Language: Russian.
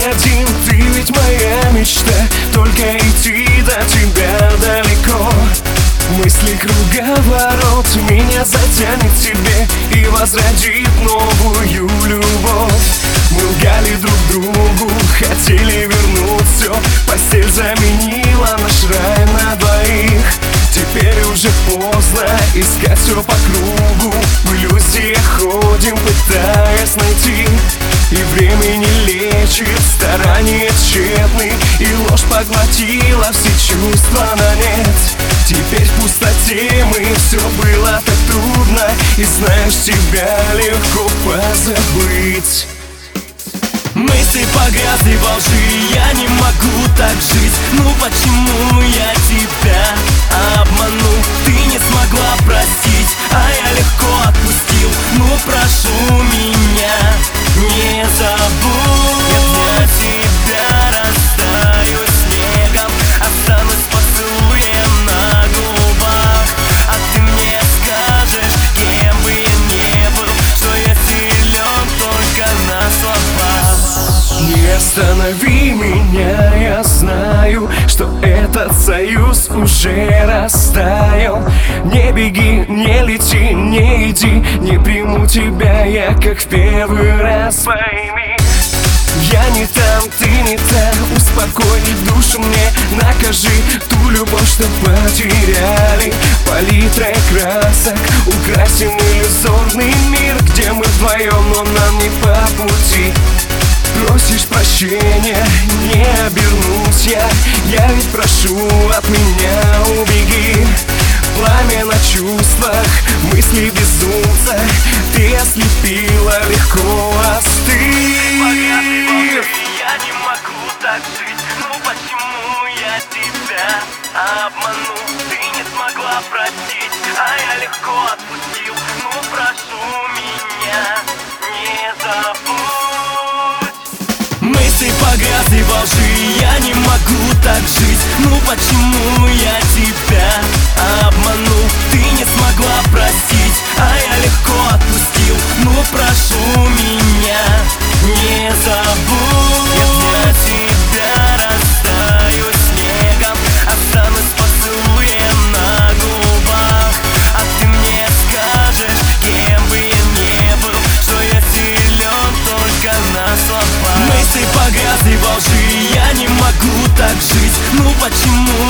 один, ты ведь моя мечта. Только идти до тебя далеко. Мысли круговорот меня затянет к тебе и возродит новую любовь. Мы лгали друг другу, хотели вернуть все. Постель заменила наш рай на двоих. Теперь уже поздно искать все по кругу. В иллюзиях ходим, пытаясь найти. И время не лечит, старания тщетны. И ложь поглотила все чувства на нет. Теперь в пустоте мы, все было так трудно. И знаешь, тебя легко позабыть. Мысли погрязли во лжи, я не могу так жить. Ну почему я тебя обманул? Ты не смогла простить, а я легко отпустил. Ну прошу меня, не забудь. Я тебя растаю снегом, останусь поцелуем на губах. А ты мне скажешь, кем бы я не был, что я силен только на слова. Не останови меня, я знаю, что этот союз уже растаял. Не беги, не лети, не иди, не приму тебя я, как в первый раз. Пойми, я не там, ты не та. Успокой душу мне, накажи ту любовь, что потеряли. Палитрой красок украсим иллюзорный мир, где мы вдвоем, но нам не по пути. Просишь прощения, не обернусь я ведь прошу от меня, убеги. Пламя на чувствах, мысли безумца, ты ослепила, легко остыть. Я не могу так жить, ну почему я тебя обманул? Ты не смогла простить, а я легко отпустил. Ну прошу меня, не забудь. Мысли погрязли во лжи, я не могу так жить. Ну почему я тебя обманул? Ты не смогла простить, а я легко отпустил. Ну прошу меня, не забудь. Я тебя растаю снегом, останусь поцелуем на губах. А ты мне скажешь, кем бы я не был, что я силен только на слова. Мысли погрязли во лжи, я не могу так жить. Ну почему